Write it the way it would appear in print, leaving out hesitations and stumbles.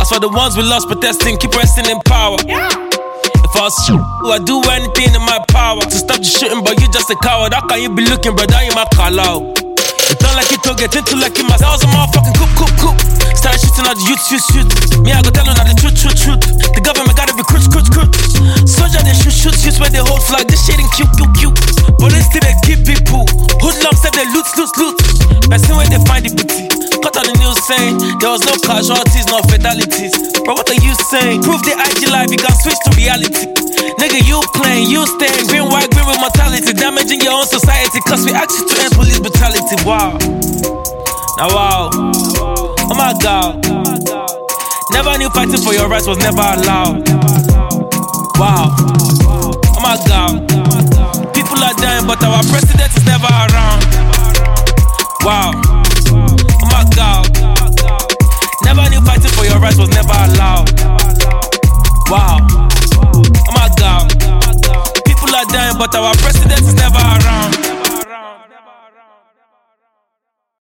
As for the ones we lost protesting, keep resting in power. If I was I'd do anything in my power to stop the shooting, but you just a coward. How can you be looking, brother? You my call out. It don't like it to get into like it myself. I was a motherfucking coop. Started shooting at the youth. Me, I go tell them that the truth. The government gotta be crutch. Soldier, they shoot where they hold flag. This shit ain't cute. But instead they keep people. Hoodlums said they loot. Person when they find the booty. Cut on the news saying there was no casualties, no fatalities. But what are you saying? Prove the IG life, you can switch to reality. Nigga, you playing, you staying. Green with mortality. Damaging your own society. Cause we asked you to end police brutality. Wow. Now wow. Oh my God. Never knew fighting for your rights was never allowed. Wow. Oh my God. People are dying but our president is never around. Wow. Oh my God. Never knew fighting for your rights was never allowed. Wow. Oh my God. People are dying but our president is never